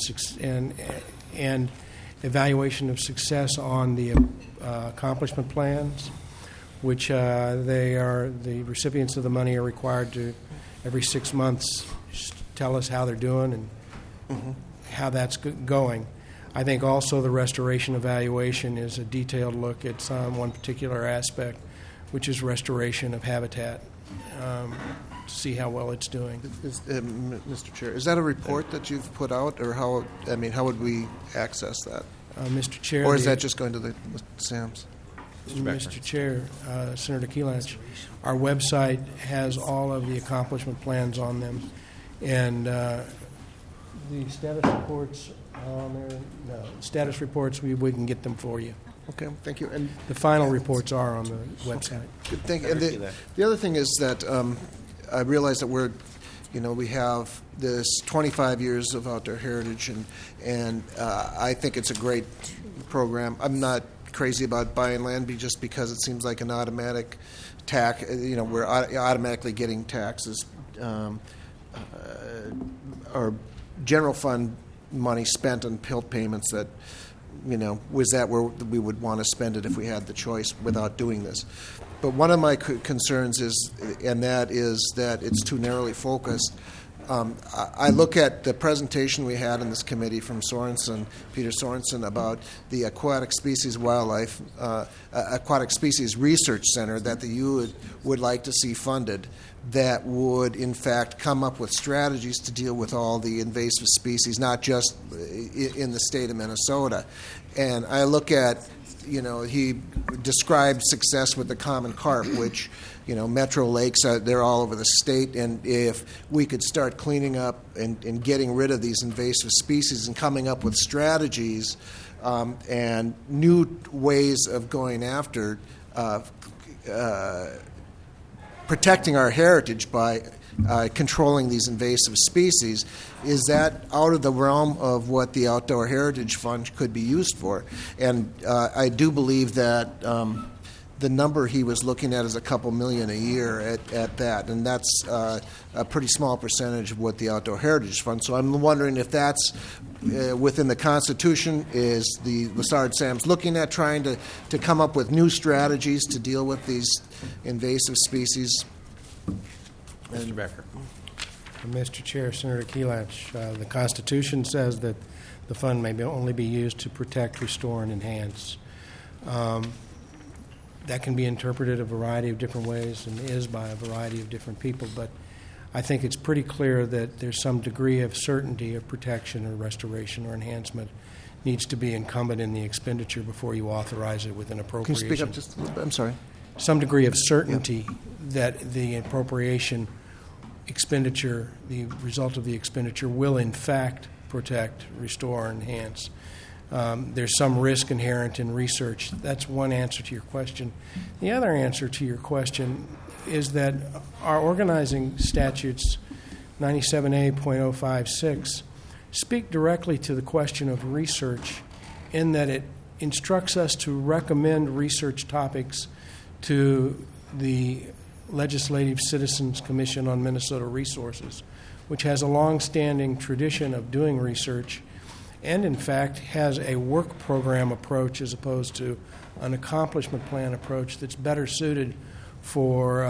F: evaluation of success on the accomplishment plans, which the recipients of the money are required to every 6 months tell us how they're doing and how that's going. I think also the restoration evaluation is a detailed look at one particular aspect, which is restoration of habitat, to see how well it's doing.
B: Mr. Chair, is that a report that you've put out, or how would we access that?
F: Mr. Chair,
B: or is that just going to the SAMs?
F: Mr. Chair, Senator Kelash, our website has all of the accomplishment plans on them, and the status reports are on there. No, status reports, we can get them for you.
B: Okay, thank you. And
F: the final reports are on the website.
B: Good, thank you. And the other thing is that I realize that we have this 25 years of outdoor heritage, and I think it's a great program. I'm not crazy about buying land just because it seems like an automatic tax. We're automatically getting taxes or general fund money spent on PILT payments that, was that where we would want to spend it if we had the choice without doing this. But one of my concerns is, and that is that it's too narrowly focused. I look at the presentation we had in this committee from Peter Sorensen, about the Aquatic Species Research Center that the U would like to see funded, that would in fact come up with strategies to deal with all the invasive species, not just in the state of Minnesota. And I look at, he described success with the common carp, which, metro lakes, they're all over the state, and if we could start cleaning up and getting rid of these invasive species and coming up with strategies and new ways of going after protecting our heritage by controlling these invasive species, is that out of the realm of what the Outdoor Heritage Fund could be used for? And I do believe that the number he was looking at is a couple million a year at that, and that's a pretty small percentage of what the Outdoor Heritage Fund. So I'm wondering if that's within the Constitution. Is the Lessard-Sams looking at trying to come up with new strategies to deal with these invasive species?
C: Mr. Becker.
F: Mr. Chair, Senator Kelatch, the Constitution says that the fund may only be used to protect, restore, and enhance. That can be interpreted a variety of different ways and is by a variety of different people, but I think it's pretty clear that there's some degree of certainty of protection or restoration or enhancement needs to be incumbent in the expenditure before you authorize it with an appropriation.
B: Can you speak up just a little bit? I'm sorry.
F: Some degree of certainty that the appropriation expenditure, the result of the expenditure, will in fact protect, restore, enhance. There's some risk inherent in research. That's one answer to your question. The other answer to your question is that our organizing statutes, 97A.056, speak directly to the question of research in that it instructs us to recommend research topics to the Legislative Citizens Commission on Minnesota Resources, which has a long-standing tradition of doing research and, in fact, has a work program approach as opposed to an accomplishment plan approach that's better suited for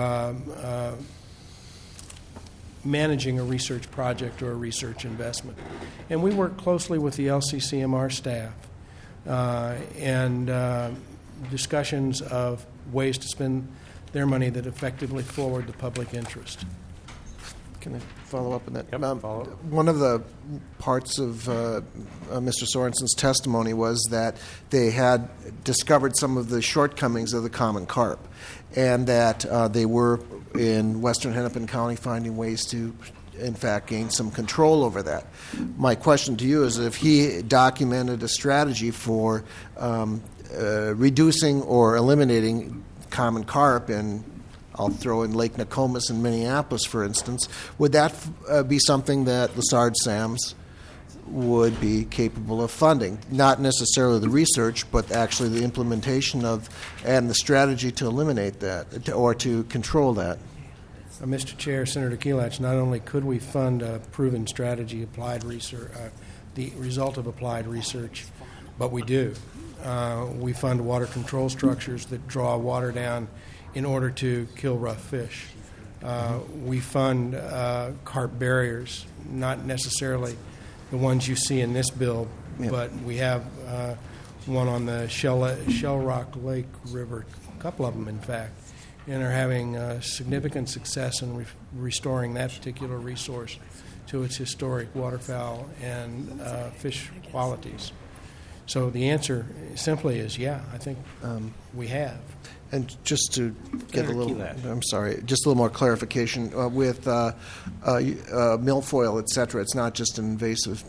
F: managing a research project or a research investment. And we work closely with the LCCMR staff and discussions of ways to spend their money that effectively forward the public interest.
B: Can I follow up on that?
C: Yep, follow up.
B: One of the parts of Mr. Sorensen's testimony was that they had discovered some of the shortcomings of the common carp, and that they were in western Hennepin County finding ways to, in fact, gain some control over that. My question to you is if he documented a strategy for reducing or eliminating common carp, and I'll throw in Lake Nokomis in Minneapolis, for instance, would that be something that Lessard-Sams would be capable of funding? Not necessarily the research, but actually the implementation of and the strategy to eliminate that or to control that.
F: Mr. Chair, Senator Kelatch, not only could we fund a proven strategy, applied research, the result of applied research, but we do. We fund water control structures that draw water down in order to kill rough fish. We fund carp barriers, not necessarily the ones you see in this bill, but we have one on the Shell Rock Lake River, a couple of them, in fact, and are having significant success in restoring that particular resource to its historic waterfowl and fish qualities. So the answer simply is, yeah, I think we have.
B: And just to get a little, I'm sorry, just a little more clarification with milfoil, et cetera. It's not just an invasive,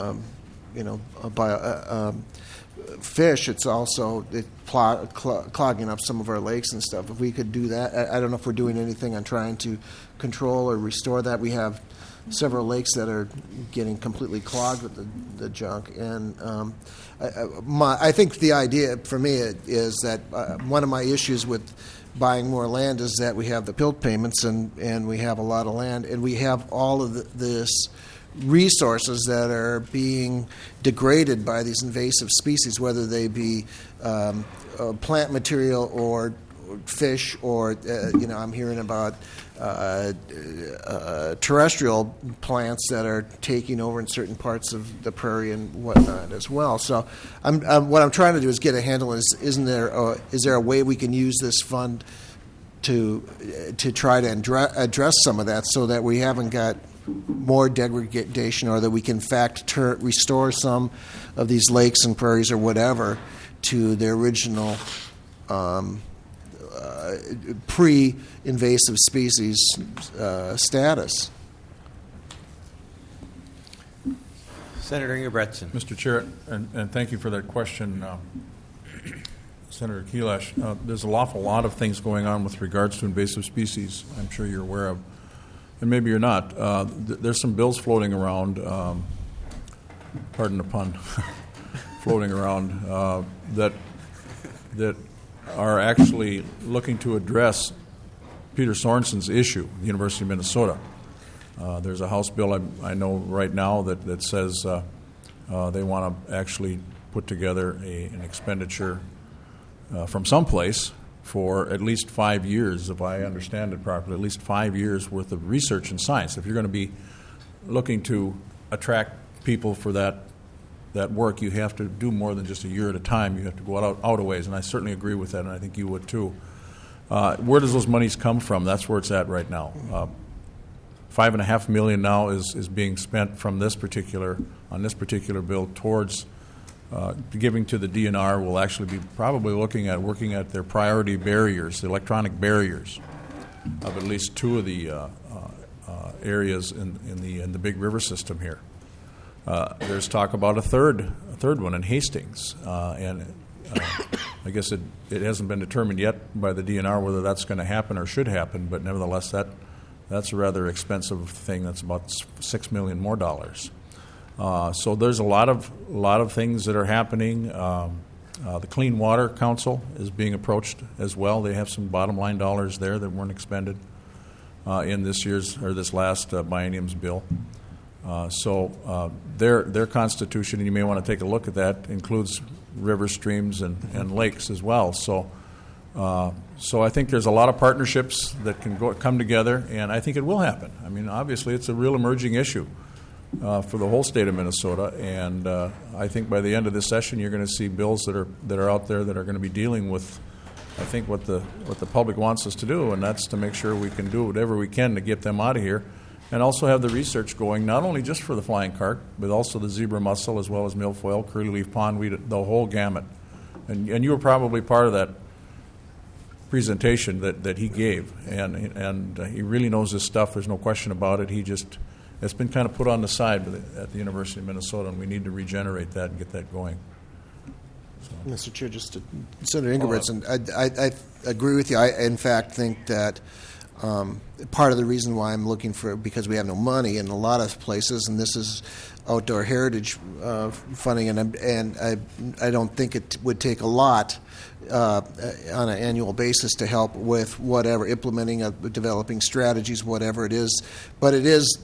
B: fish. It's also clogging up some of our lakes and stuff. If we could do that, I don't know if we're doing anything on trying to control or restore that. We have several lakes that are getting completely clogged with the junk, and I think the idea for me is that one of my issues with buying more land is that we have the PILT payments and we have a lot of land, and we have all of this resources that are being degraded by these invasive species, whether they be plant material or fish, or I'm hearing about terrestrial plants that are taking over in certain parts of the prairie and whatnot as well. So, what I'm trying to do is get a handle. Is there a way we can use this fund to try to address some of that, so that we haven't got more degradation, or that we can in fact restore some of these lakes and prairies or whatever to their original pre-invasive species status.
C: Senator Ingebretson.
A: Mr. Chair, and thank you for that question, Senator Kelash. There's an awful lot of things going on with regards to invasive species, I'm sure you're aware of, and maybe you're not. There's some bills floating around, pardon the pun, floating around, that are actually looking to address Peter Sorensen's issue, the University of Minnesota. There's a House bill I know right now that says they want to actually put together an expenditure from someplace for at least 5 years, if I understand it properly, at least 5 years worth of research in science. If you're going to be looking to attract people for that work, you have to do more than just a year at a time. You have to go out a ways, and I certainly agree with that, and I think you would too. Where does those monies come from? That's where it's at right now. $5.5 million now is being spent from this particular bill towards giving to the DNR. Will actually be probably working at their priority barriers, the electronic barriers of at least two of the areas in the big river system here. There's talk about a third one in Hastings, and I guess it hasn't been determined yet by the DNR whether that's going to happen or should happen. But nevertheless, that's a rather expensive thing. That's about $6 million more dollars. So there's a lot of things that are happening. The Clean Water Council is being approached as well. They have some bottom line dollars there that weren't expended in this last biennium's bill. So their constitution, and you may want to take a look at that, includes rivers, streams, and lakes as well. So I think there's a lot of partnerships that can come together, and I think it will happen. I mean, obviously, it's a real emerging issue for the whole state of Minnesota, and I think by the end of this session, you're going to see bills that are out there that are going to be dealing with, I think, what the public wants us to do, and that's to make sure we can do whatever we can to get them out of here. And also have the research going, not only just for the flying carp, but also the zebra mussel, as well as milfoil, curly-leaf pondweed, the whole gamut. And you were probably part of that presentation that he gave, and he really knows his stuff. There's no question about it. It's been kind of put on the side at the University of Minnesota, and we need to regenerate that and get that going. So.
B: Mr. Chair, just to Senator Ingebretson, I agree with you. I, in fact, think that part of the reason why I'm looking for, because we have no money in a lot of places, and this is outdoor heritage funding, and I don't think it would take a lot on an annual basis to help with whatever, implementing, developing strategies, whatever it is. But it is,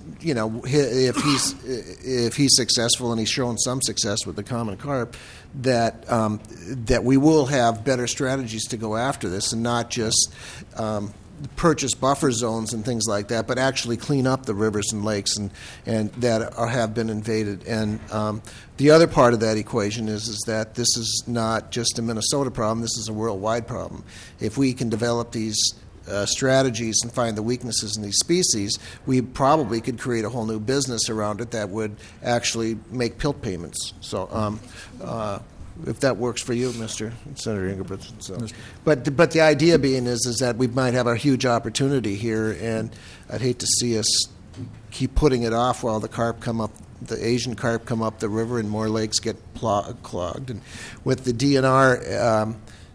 B: if he's successful, and he's shown some success with the common carp, that we will have better strategies to go after this, and not just purchase buffer zones and things like that, but actually clean up the rivers and lakes and that have been invaded. And the other part of that equation is that this is not just a Minnesota problem, this is a worldwide problem. If we can develop these strategies and find the weaknesses in these species, we probably could create a whole new business around it that would actually make PILT payments. So if that works for you, Mr. Senator Ingebretson. So. But the idea being is that we might have a huge opportunity here, and I'd hate to see us keep putting it off while the Asian carp come up the river and more lakes get clogged. And with the DNR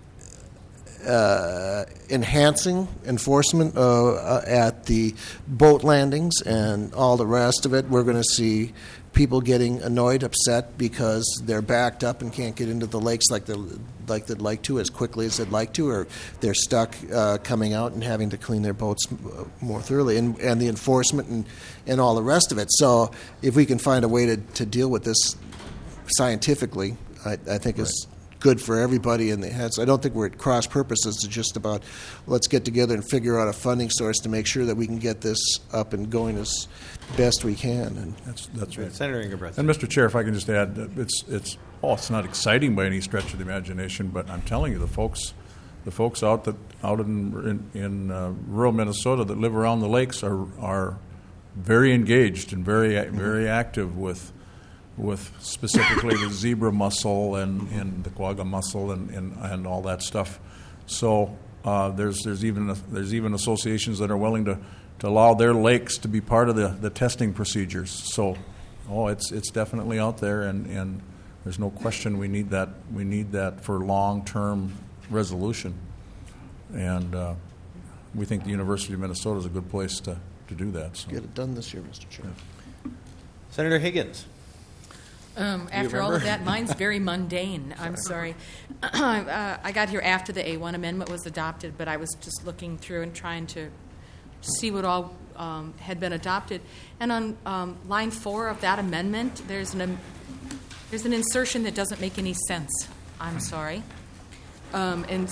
B: enhancing enforcement at the boat landings and all the rest of it, we're going to see people getting annoyed, upset because they're backed up and can't get into the lakes like they'd like to as quickly as they'd like to, or they're stuck coming out and having to clean their boats more thoroughly, and the enforcement and all the rest of it. So if we can find a way to deal with this scientifically, I think is good for everybody in the heads. I don't think we're at cross purposes. It's just about let's get together and figure out a funding source to make sure that we can get this up and going as best we can. And
A: That's right.
C: Senator Ingebretson.
A: And Mr. Chair, if I can just add, it's not exciting by any stretch of the imagination, but I'm telling you, the folks out in rural Minnesota that live around the lakes are very engaged and very active with specifically the zebra mussel and the quagga mussel and all that stuff. So there's even associations that are willing to allow their lakes to be part of the testing procedures. So it's definitely out there, and there's no question we need that for long-term resolution. And we think the University of Minnesota is a good place to do that. So.
B: get it done this year, Mr. Chair.
C: Senator Higgins.
L: After all of that, mine's very mundane. I'm sorry. I got here after the A1 amendment was adopted, but I was just looking through and trying to see what all had been adopted. And on line 4 of that amendment, there's an insertion that doesn't make any sense. I'm sorry. And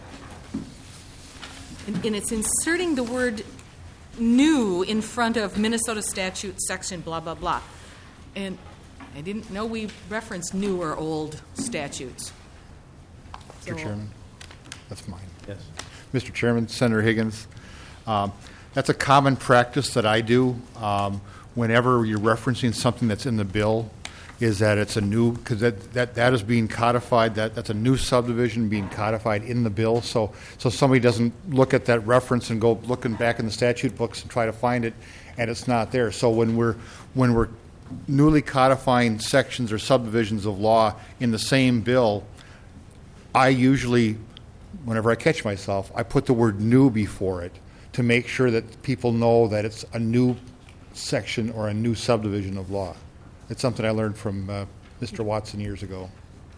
L: it's inserting the word new in front of Minnesota statute section blah, blah, blah. And I didn't know we referenced new or old statutes.
E: Mr. Chairman, that's mine.
C: Yes.
E: Mr. Chairman, Senator Higgins, that's a common practice that I do whenever you're referencing something that's in the bill, is that it's a new, because that is being codified, that's a new subdivision being codified in the bill, so somebody doesn't look at that reference and go looking back in the statute books and try to find it, and it's not there. So when we're newly codifying sections or subdivisions of law in the same bill, I usually, whenever I catch myself, I put the word new before it to make sure that people know that it's a new section or a new subdivision of law. It's something I learned from Mr. Watson years ago.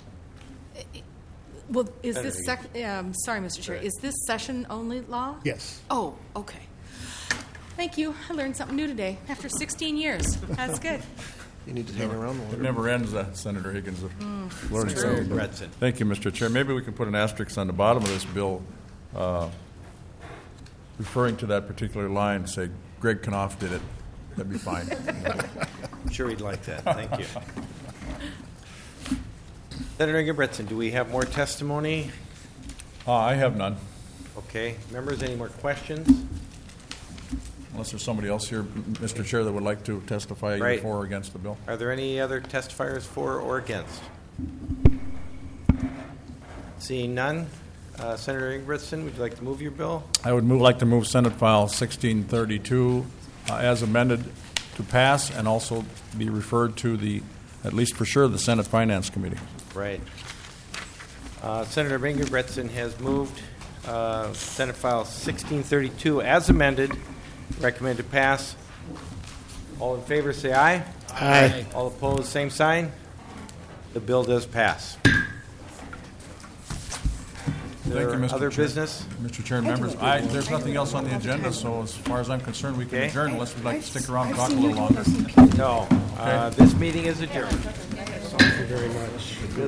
L: Well, is this sorry, Mr. Chair, is this session-only law?
E: Yes.
L: Oh, okay. Thank you. I learned something new today after 16 years. That's good.
B: You need to hang around
A: It
B: more.
A: never ends, Senator Higgins. Learning
C: Senator
A: something.
C: Ingebretson.
A: Thank you, Mr. Chair. Maybe we can put an asterisk on the bottom of this bill referring to that particular line, say Greg Knopf did it. That'd be fine.
C: I'm sure he'd like that. Thank you. Senator Ingebretson, do we have more testimony?
A: I have none,
C: Okay. Members, any more questions?
A: unless there's somebody else here, Mr. Chair, that would like to testify either
C: Right.
A: for or against the bill.
C: Are there any other testifiers for or against? Seeing none, Senator Ingebretson, would you like to move your bill?
A: I would like to move Senate File 1632 as amended to pass and also be referred to at least for sure, the Senate Finance Committee.
C: Right. Senator Ingebretson has moved Senate File 1632 as amended, recommended to pass. All in favor, say aye.
F: Aye.
C: All opposed, same sign. The bill does pass.
A: Thank you, Mr.
C: Other
A: Chair.
C: business?
A: Mr. Chair and members, there's nothing else on the agenda, so as far as I'm concerned, we can
C: Okay.
A: adjourn unless we'd like to stick around and talk a little longer.
C: No. This meeting is adjourned.
F: Thank you very much.